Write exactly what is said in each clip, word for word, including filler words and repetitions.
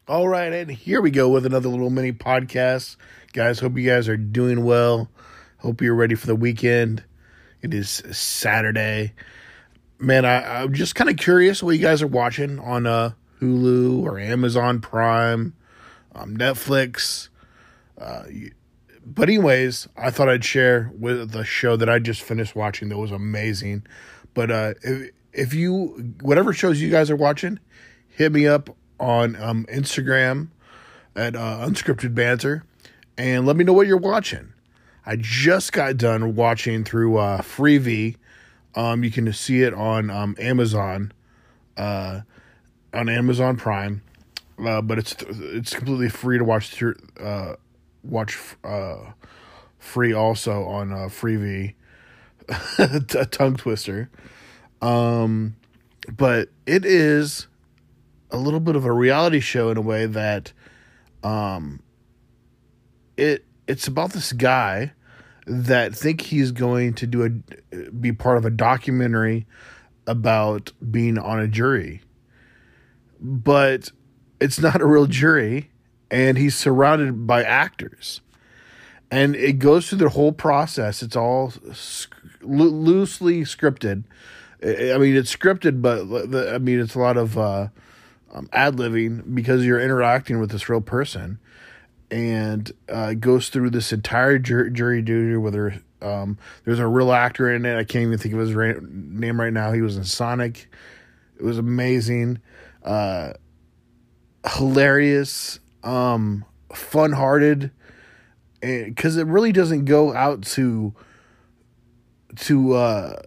All right, and here we go with another little mini podcast. Guys, hope you guys are doing well. Hope you're ready for the weekend. It is Saturday. Man, I, I'm just kind of curious what you guys are watching on uh, Hulu or Amazon Prime, um, Netflix. Uh, but anyways, I thought I'd share with the show that I just finished watching that was amazing. But uh, if, if you, whatever shows you guys are watching, hit me up on um, Instagram at uh, Unscripted Banter, and let me know what you're watching. I just got done watching through uh, Freevee. Um, you can see it on um, Amazon, uh, on Amazon Prime, uh, but it's it's completely free to watch. Through, uh, watch uh, free also on uh, Freevee. A tongue twister, um, but it is a little bit of a reality show in a way that um, it it's about this guy that think he's going to do a be part of a documentary about being on a jury, but it's not a real jury, and he's surrounded by actors, and it goes through the whole process. It's all sc- lo- loosely scripted. I mean, it's scripted, but the, I mean, it's a lot of uh, um, ad-libbing because you're interacting with this real person. And uh, goes through this entire jur- jury duty, whether um, there's a real actor in it. I can't even think of his ra- name right now. He was in Sonic. It was amazing. Uh, hilarious. Um, fun-hearted. Because it really doesn't go out to to uh,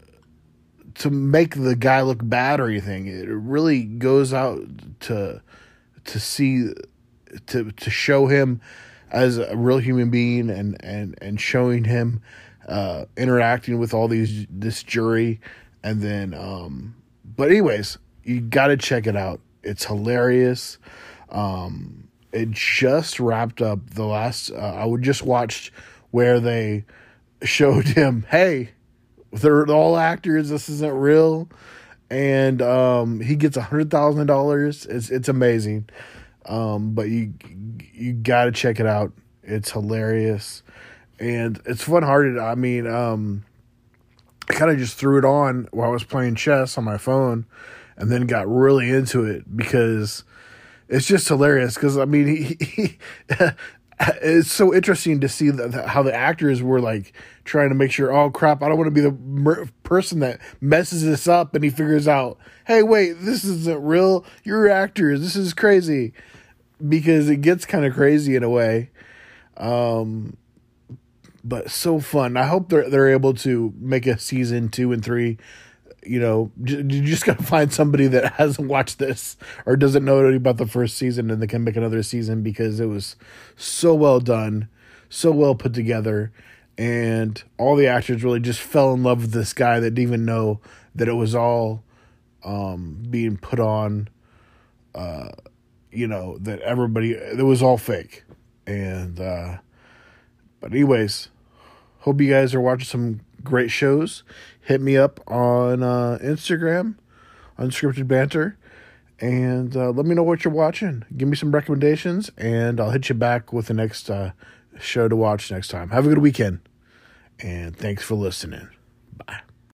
to make the guy look bad or anything. It really goes out to to see... to to show him as a real human being, and and and showing him uh interacting with all these this jury. And then um but anyways, you got to check it out. It's hilarious. Um it just wrapped up the last uh, I would just watched where they showed him, hey, they're all actors, this isn't real, and um he gets a hundred thousand dollars. It's it's amazing. Um, but you you gotta check it out. It's hilarious, and it's fun-hearted. I mean, um, I kind of just threw it on while I was playing chess on my phone, and then got really into it because it's just hilarious. Because I mean, he, he, it's so interesting to see the, the, how the actors were like trying to make sure, oh crap, I don't want to be the mer- person that messes this up, and he figures out, hey, wait, this isn't real. You're actors. This is crazy. Because it gets kind of crazy in a way. Um, but so fun. I hope they're they're able to make a season two and three. You know, j- you just got to find somebody that hasn't watched this or doesn't know anything about the first season, and they can make another season because it was so well done, so well put together. And all the actors really just fell in love with this guy that didn't even know that it was all um, being put on. Uh, you know, that everybody, it was all fake. And, uh, but anyways, hope you guys are watching some great shows. Hit me up on uh, Instagram, Unscripted Banter, and uh, let me know what you're watching. Give me some recommendations, and I'll hit you back with the next uh, show to watch next time. Have a good weekend, and thanks for listening. Bye.